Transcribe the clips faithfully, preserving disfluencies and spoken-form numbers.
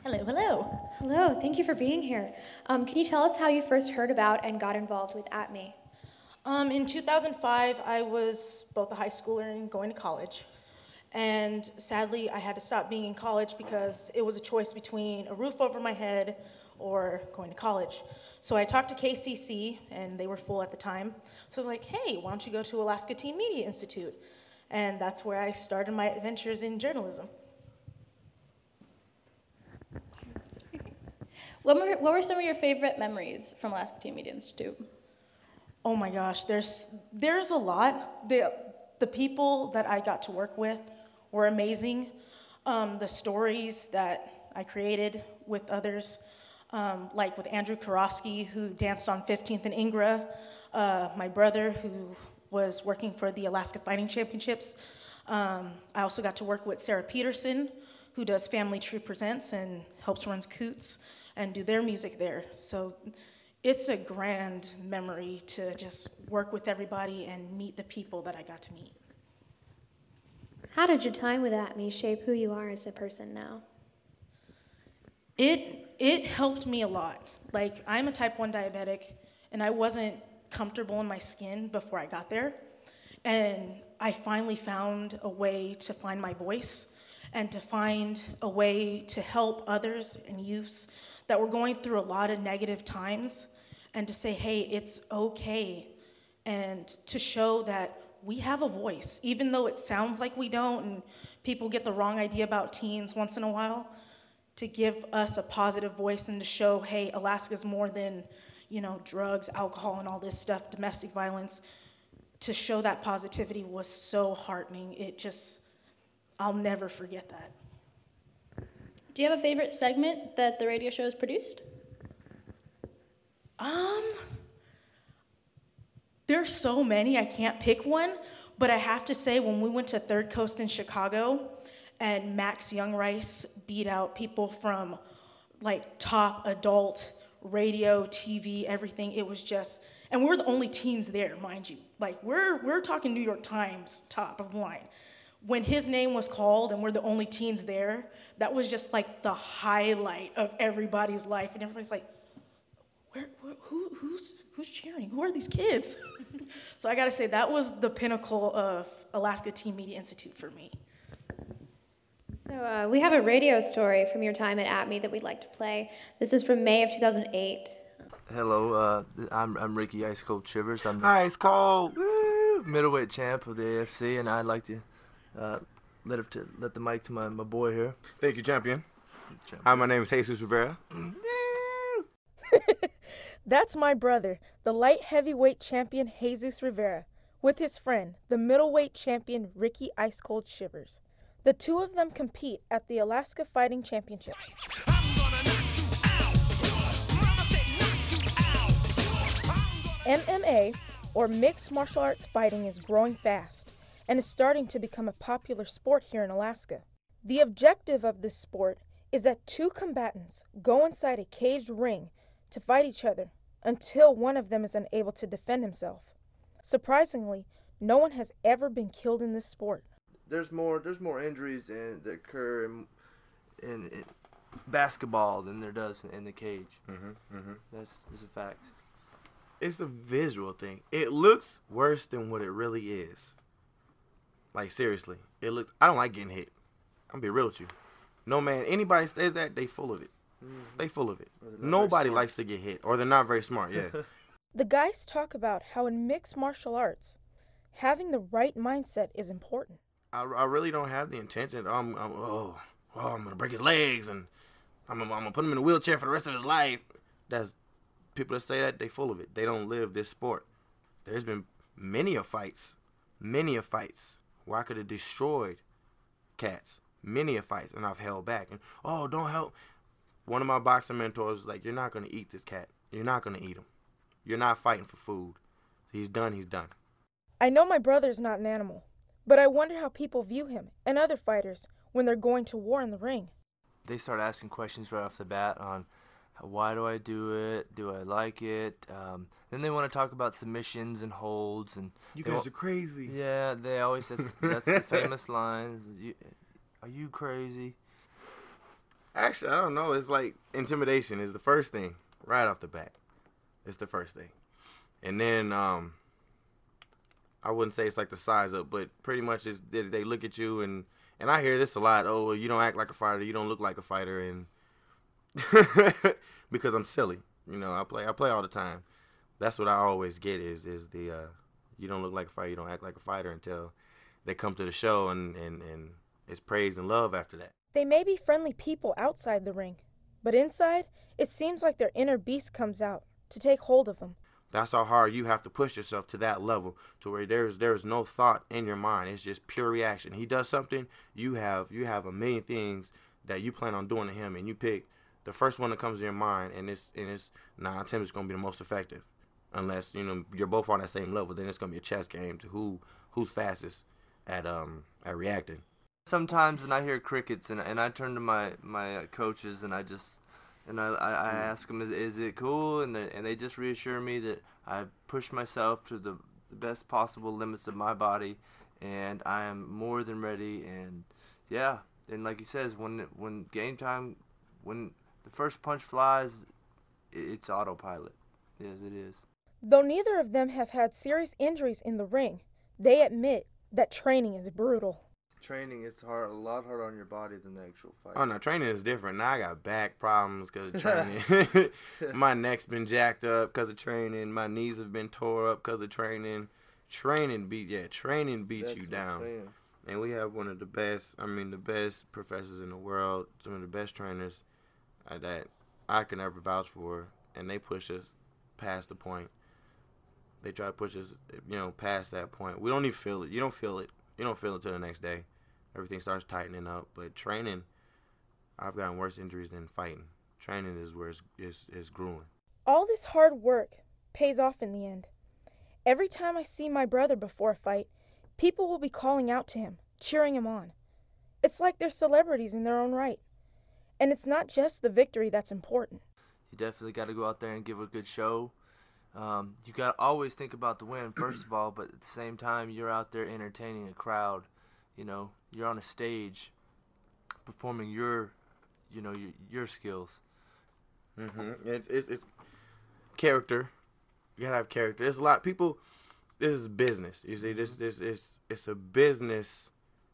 Hello, hello. Hello, thank you for being here. Um, can you tell us how you first heard about and got involved with At Me? Um, in two thousand five, I was both a high schooler and going to college. And sadly, I had to stop being in college because it was a choice between a roof over my head or going to college. So I talked to K C C, and they were full at the time. So they're like, hey, why don't you go to Alaska Teen Media Institute? And that's where I started my adventures in journalism. What were, what were some of your favorite memories from Alaska Teen Media Institute? Oh my gosh, there's there's a lot. The the people that I got to work with were amazing. Um, the stories that I created with others, um, like with Andrew Karofsky, who danced on fifteenth and Ingra, uh, my brother, who was working for the Alaska Fighting Championships. Um, I also got to work with Sarah Peterson, who does Family Tree Presents and helps run Coots and do their music there. So it's a grand memory to just work with everybody and meet the people that I got to meet. How did your time with At Me shape who you are as a person now? It it helped me a lot. Like, I'm a type one diabetic, and I wasn't comfortable in my skin before I got there. And I finally found a way to find my voice and to find a way to help others and youths that were going through a lot of negative times, and to say, hey, it's okay, and to show that we have a voice, even though it sounds like we don't, and people get the wrong idea about teens once in a while, to give us a positive voice and to show, hey, Alaska's more than, you know, drugs, alcohol, and all this stuff, domestic violence. To show that positivity was so heartening. It just, I'll never forget that. Do you have a favorite segment that the radio show has produced? Um, there's so many, I can't pick one, but I have to say, when we went to Third Coast in Chicago, and Max Youngrice beat out people from like top adult radio, T V, everything, it was just, and we're the only teens there, mind you. Like, we're we're talking New York Times top of the line. When his name was called and we're the only teens there, that was just like the highlight of everybody's life. And everybody's like, Where, where, who, who's, who's cheering? Who are these kids? So I gotta say, that was the pinnacle of Alaska Teen Media Institute for me. So uh, we have a radio story from your time at At Me that we'd like to play. This is from May of two thousand eight. Hello, uh, I'm I'm Ricky Ice Cold Shivers. I'm the Ice Cold woo, middleweight champ of the A F C, and I'd like to uh, let it to let the mic to my, my boy here. Thank you, champion. Champion. Hi, my name is Jesus Rivera. That's my brother, the light heavyweight champion Jesus Rivera, with his friend, the middleweight champion Ricky Ice Cold Shivers. The two of them compete at the Alaska Fighting Championships. M M A, or mixed martial arts fighting, is growing fast and is starting to become a popular sport here in Alaska. The objective of this sport is that two combatants go inside a caged ring to fight each other until one of them is unable to defend himself. Surprisingly, no one has ever been killed in this sport. There's more there's more injuries in, that occur in, in, in basketball than there does in, in the cage. Mm-hmm, mm-hmm. That's, that's a fact. It's a visual thing. It looks worse than what it really is. Like, seriously. It looks. I don't like getting hit. I'm gonna be real with you. No, man, anybody says that, they full of it. Mm-hmm. They full of it. Nobody likes to get hit, or they're not very smart, yeah. The guys talk about how in mixed martial arts, having the right mindset is important. I, I really don't have the intention. I'm, I'm oh, oh, I'm gonna break his legs and I'm, I'm gonna put him in a wheelchair for the rest of his life. That's people that say that, they full of it. They don't live this sport. There's been many of fights, many of fights where I could have destroyed cats, many of fights, and I've held back. And oh, don't help. One of my boxing mentors was like, "You're not gonna eat this cat. You're not gonna eat him. You're not fighting for food. He's done. He's done." I know my brother's not an animal, but I wonder how people view him and other fighters when they're going to war in the ring. They start asking questions right off the bat on why do I do it? Do I like it? Um, then they want to talk about submissions and holds, and You they guys wa- are crazy. Yeah, they always that's that's the famous line. is you- Are you crazy? Actually, I don't know. It's like intimidation is the first thing right off the bat. It's the first thing. And then um, I wouldn't say it's like the size up, but pretty much is they, they look at you and, and I hear this a lot. Oh, you don't act like a fighter. You don't look like a fighter. And because I'm silly. You know, I play I play all the time. That's what I always get is is the uh, you don't look like a fighter. You don't act like a fighter until they come to the show and, and, and it's praise and love after that. They may be friendly people outside the ring, but inside, it seems like their inner beast comes out to take hold of them. That's how hard you have to push yourself to that level, to where there's there's no thought in your mind. It's just pure reaction. He does something, you have you have a million things that you plan on doing to him, and you pick the first one that comes to your mind, and it's and it's nine times it's gonna be the most effective, unless you know you're both on that same level. Then it's gonna be a chess game to who who's fastest at um at reacting. Sometimes, and I hear crickets, and and I turn to my my uh, coaches, and I just and I I, I ask them, is is it cool? And they, and they just reassure me that I pushed myself to the, the best possible limits of my body, and I am more than ready. And yeah, and like he says, when when game time, when the first punch flies, it's autopilot. Yes, it is. Though neither of them have had serious injuries in the ring, they admit that training is brutal. Training is hard, a lot harder on your body than the actual fight. Oh no, training is different. Now I got back problems because of training. My neck's been jacked up because of training. My knees have been tore up because of training. Training beat yeah, training beats That's you down. insane. And we have one of the best. I mean, the best professors in the world. Some of the best trainers uh, that I can ever vouch for, and they push us past the point. They try to push us, you know, past that point. We don't even feel it. You don't feel it. You don't feel it till the next day. Everything starts tightening up. But training, I've gotten worse injuries than fighting. Training is where it's, it's, it's grueling. All this hard work pays off in the end. Every time I see my brother before a fight, people will be calling out to him, cheering him on. It's like they're celebrities in their own right. And it's not just the victory that's important. You definitely got to go out there and give a good show. Um, you got to always think about the win, first of all, but at the same time, you're out there entertaining a crowd. You know, you're on a stage performing your, you know, your, your skills. Mm-hmm. It, it's, it's character. You got to have character. There's a lot of people, this is business. You see, this, this is, it's a business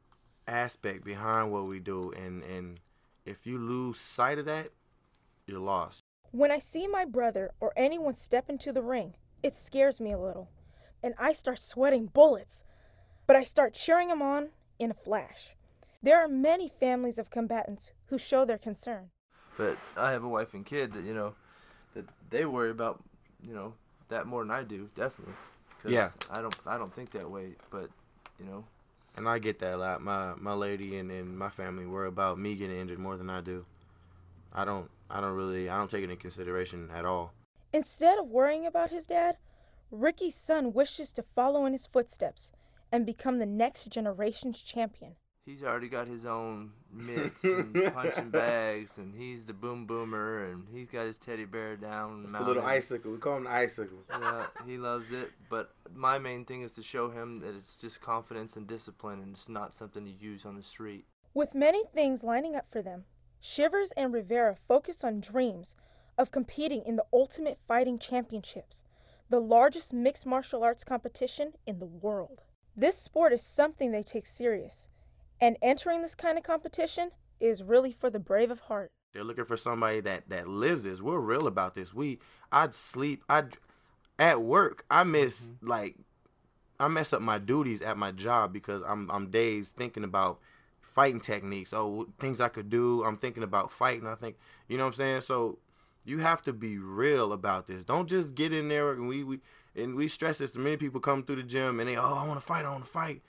aspect behind what we do, and, and if you lose sight of that, you're lost. When I see my brother or anyone step into the ring, it scares me a little, and I start sweating bullets. But I start cheering them on in a flash. There are many families of combatants who show their concern. But I have a wife and kid that, you know, that they worry about, you know, that more than I do, definitely. 'Cause Yeah. I don't, I don't think that way, but, you know. And I get that a lot. My my lady and, and my family worry about me getting injured more than I do. I don't I don't really I don't take it into consideration at all. Instead of worrying about his dad, Ricky's son wishes to follow in his footsteps and become the next generation's champion. He's already got his own mitts and punching bags, and he's the boom boomer, and he's got his teddy bear down. It's the little icicle. We call him the icicle. Yeah, he loves it. But my main thing is to show him that it's just confidence and discipline, and it's not something you use on the street. With many things lining up for them, Shivers and Rivera focus on dreams of competing in the Ultimate Fighting Championships, the largest mixed martial arts competition in the world. This sport is something they take serious, and entering this kind of competition is really for the brave of heart. They're looking for somebody that, that lives this. We're real about this. We, I'd sleep, I'd, at work, I miss, mm-hmm. like, I mess up my duties at my job because I'm I'm dazed thinking about fighting techniques, oh, things I could do. I'm thinking about fighting. I think, you know what I'm saying? So you have to be real about this. Don't just get in there and we, we and we stress this. Many people come through the gym and they, oh, I want to fight, I want to fight.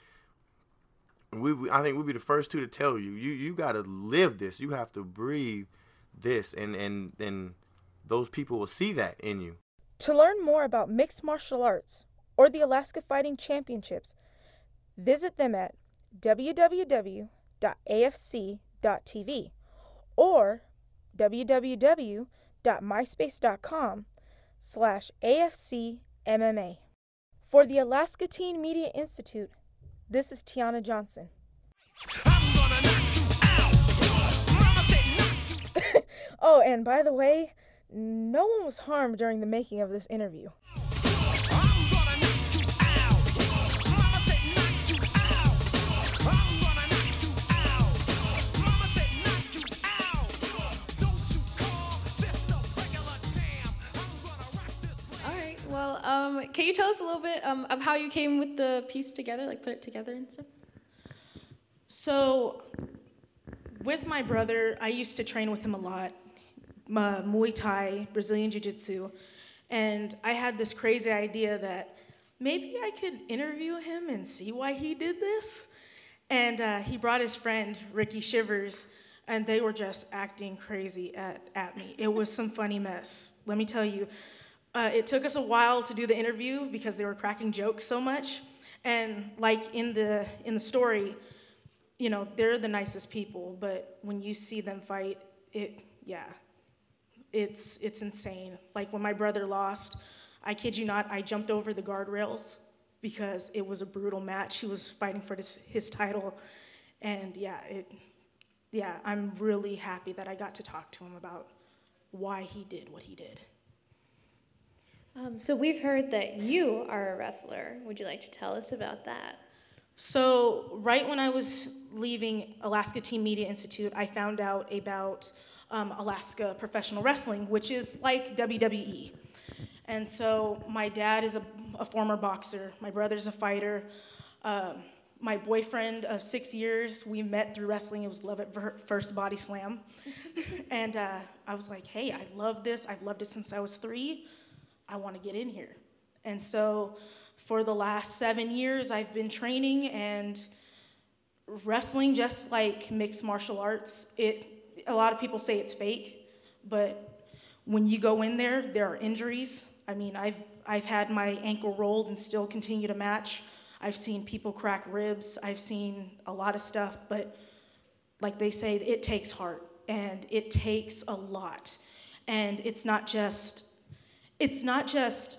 We, we, I think we'll be the first two to tell you, you, you got to live this. You have to breathe this, and, and, and those people will see that in you. To learn more about mixed martial arts or the Alaska Fighting Championships, visit them at w w w dot a f c dot t v or w w w dot myspace dot com slash A F C M M A. For the Alaska Teen Media Institute, this is Tiana Johnson. I'm gonna knock you out. Mama said knock you Oh, and by the way, no one was harmed during the making of this interview. Well, um, can you tell us a little bit um, of how you came with the piece together, like put it together and stuff? So, with my brother, I used to train with him a lot, uh, Muay Thai, Brazilian Jiu-Jitsu, and I had this crazy idea that maybe I could interview him and see why he did this. And uh, he brought his friend, Ricky Shivers, and they were just acting crazy at, at me. It was some funny mess, let me tell you. Uh, it took us a while to do the interview because they were cracking jokes so much. And like in the in the story, you know, they're the nicest people, but when you see them fight, it, yeah, it's it's insane. Like when my brother lost, I kid you not, I jumped over the guardrails because it was a brutal match. He was fighting for his, his title, and yeah, it, yeah, I'm really happy that I got to talk to him about why he did what he did. Um, so we've heard that you are a wrestler. Would you like to tell us about that? So right when I was leaving Alaska Team Media Institute, I found out about um, Alaska Professional Wrestling, which is like W W E. And so my dad is a, a former boxer. My brother's a fighter. Um, my boyfriend of six years, we met through wrestling. It was Love at First Body Slam. And uh, I was like, hey, I love this. I've loved it since I was three. I want to get in here. And so for the last seven years, I've been training, and wrestling, just like mixed martial arts, it, a lot of people say it's fake, but when you go in there, there are injuries. I mean, I've, I've had my ankle rolled and still continue to match. I've seen people crack ribs. I've seen a lot of stuff, but like they say, it takes heart, and it takes a lot. And it's not just It's not just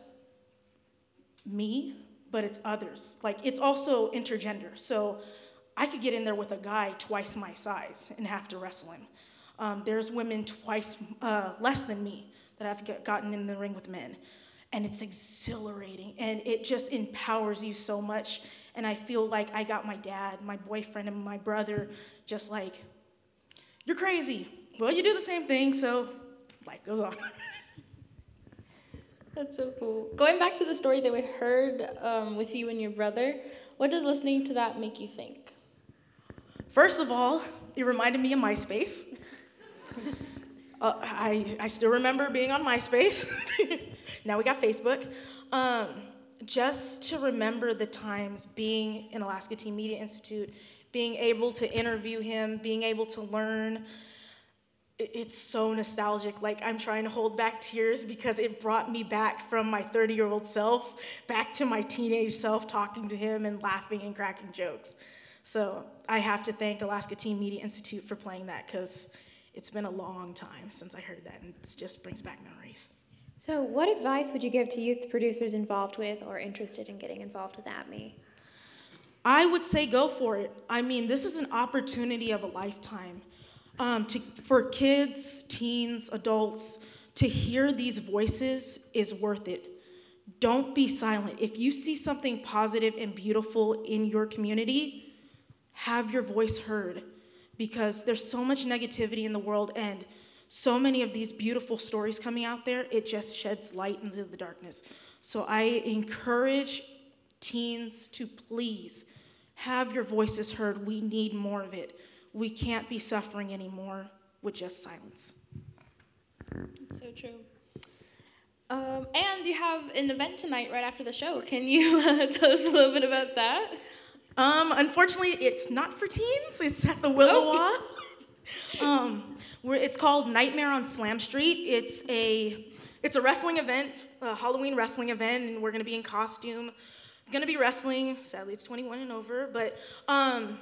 me, but it's others. Like, it's also intergender. So I could get in there with a guy twice my size and have to wrestle him. Um, there's women twice uh, less than me that have get, gotten in the ring with men. And it's exhilarating, and it just empowers you so much. And I feel like I got my dad, my boyfriend, and my brother just like, you're crazy. Well, you do the same thing, so life goes on. That's so cool. Going back to the story that we heard um, with you and your brother, what does listening to that make you think? First of all, it reminded me of MySpace. uh, I, I still remember being on MySpace. Now we got Facebook. Um, just to remember the times being in Alaska Team Media Institute, being able to interview him, being able to learn. It's so nostalgic. Like, I'm trying to hold back tears because it brought me back from my thirty-year-old self back to my teenage self, talking to him and laughing and cracking jokes. So I have to thank Alaska Team Media Institute for playing that, because it's been a long time since I heard that, and it just brings back memories. So what advice would you give to youth producers involved with or interested in getting involved with A T M E? I would say go for it. I mean, this is an opportunity of a lifetime. Um, to, for kids, teens, adults, to hear these voices is worth it. Don't be silent. If you see something positive and beautiful in your community, have your voice heard, because there's so much negativity in the world, and so many of these beautiful stories coming out there, it just sheds light into the darkness. So I encourage teens to please have your voices heard. We need more of it. We can't be suffering anymore with just silence. That's so true. Um, and you have an event tonight right after the show. Can you uh, tell us a little bit about that? Um, unfortunately, it's not for teens. It's at the Willowa. Oh. um, we're, it's called Nightmare on Slam Street. It's a it's a wrestling event, a Halloween wrestling event, and we're going to be in costume. Going to be wrestling. Sadly, it's twenty-one and over, but. Um,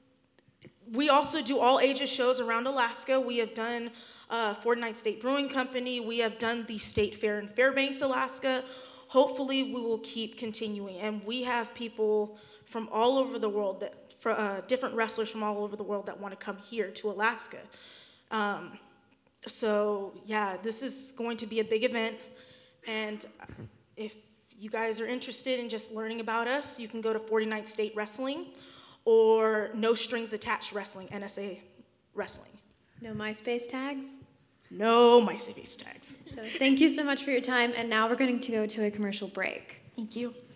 We also do all ages shows around Alaska. We have done uh, Fortnite State Brewing Company. We have done the State Fair in Fairbanks, Alaska. Hopefully, we will keep continuing. And we have people from all over the world, that, for, uh, different wrestlers from all over the world that want to come here to Alaska. Um, So yeah, this is going to be a big event, and if you guys are interested in just learning about us, you can go to forty-ninth State Wrestling or No Strings Attached Wrestling, N S A Wrestling. No MySpace tags? No MySpace tags. So thank you so much for your time, and now we're going to go to a commercial break. Thank you.